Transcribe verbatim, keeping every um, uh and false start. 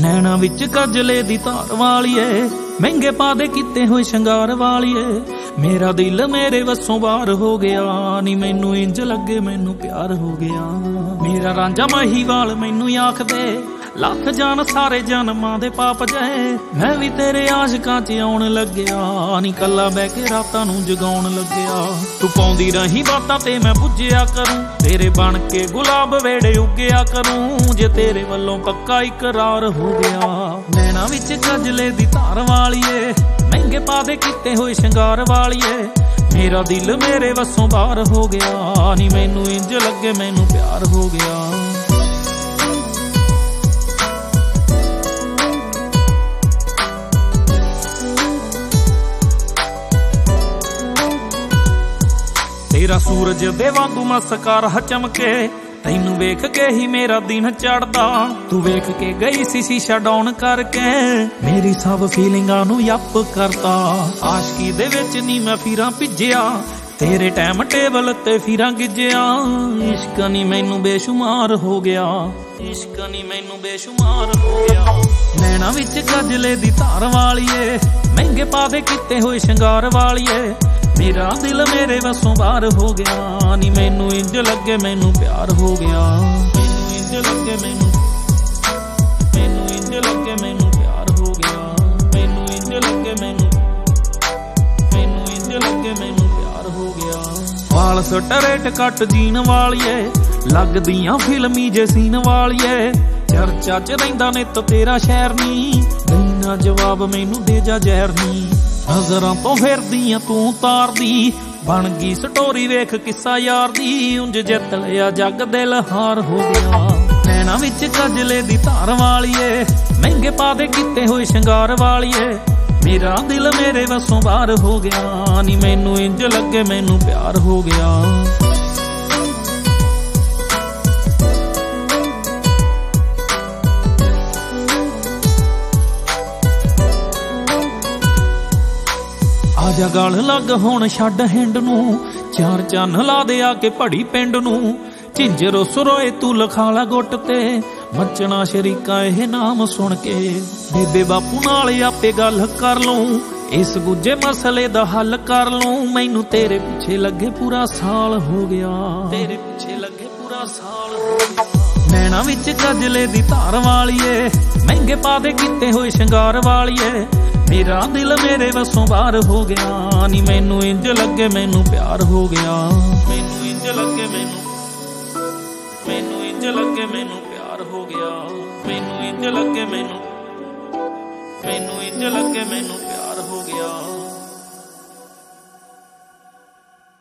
नैना विच कजले दी तार वालीए, महंगे पादे किते हुए शंगार वालीए। मेरा दिल मेरे वसों बाहर हो गया, नी मैनू इंज लगे मैनू प्यार हो गया। मेरा रांझा माहीवाल मैनू आख दे, लख जान सारे जन्मां दे पाप जाए। मैं भी तेरे आशकां च आउण लग्या, नी कल्ला बह के रातां नूं जगाउण लग्या। तू पाउंदी रही बातां ते मैं पुज्जिया करूं, तेरे बन के गुलाब वेड़े उग्गिया करूं। जे तेरे वल्लों पक्का इकरार हो गया। नैना विच कजले दी तार वालीए, महंगे पादे किते होए शंगार वालीए। मेरा दिल मेरे वसों बाहर हो गया, नी मैनू इंज लगे मैनू प्यार हो गया। तेरा सूरज दे वांगू मस्कार चमके, तैनू वेख के ही मेरा दिन चढ़दा। तू वेख के गई सी शीशा डाउन करके, मेरी सब फीलिंगां नू यप करता। आशकी दे विच नी मैं फिरां भिज्जिया, तेरे टाइम टेबल ते फिरां गिज्जिया। इश्क नी मैनू बेशुमार हो गया, इश्क नी मैनू बेशुमार हो गया। नैना विच कजले दी तार वालीए, महंगे पादे किते होए शंगार वालीए। मेरा दिल मेरे वसों बाहर हो गया, नी मैनू इंज लगे मैनू प्यार हो गया। मैनू इंज लगे मैनू मैनू इंज लगे मैनू प्यार हो गया। मैनू इंज लगे मैनू मैनू इंज लगे मैनू प्यार हो गया। वाल स्ट्रेट कट जीन वालीए, लगदियां फिल्मी जे सीन वालीए। चर्चा च रहिंदा नित तेरा शहर नी, देना जवाब मैनू दे जा जहर नी। नजरां तो फिरदियां तू तारदी, बन गई स्टोरी वेख किस्सा यार दी। उंज जित लिया जग दिल हार हो गया। नैना विच कजले दी तार वालीए, महंगे पादे किते होए शंगार वालीए। मेरा दिल मेरे वसों बाहर हो गया, नी मैनू इंज लगे मैनू प्यार हो गया। आजा गल लग हुण छड्ड हिंड नूं, चार चन्न ला दे आके पड़ी पिंड नूं। झिंजरो सरोए तू लखाला गुट ते, मचना शरीका एह नाम सुन के। बेबे बापू नाल आपे गल कर लूं, इस गुज्जे मसले दा हल कर लूं। मैनू तेरे पिछे लगे पूरा साल हो गया, तेरे पिछे लगे पूरा साल हो गया। नैना विच कजले दी तार वालीए, महंगे पादे किते होए शंगार वालीए। मेरा दिल मेरे वसों बाहर हो गया, नी मैनू इंज लगे मैनू प्यार हो गया। मैनू इंज लगे मैनू मैनू इंज लगे मैनू प्यार हो गया। मैनू इंज लगे मैनू मैनू इंज लगे मैनू प्यार हो गया।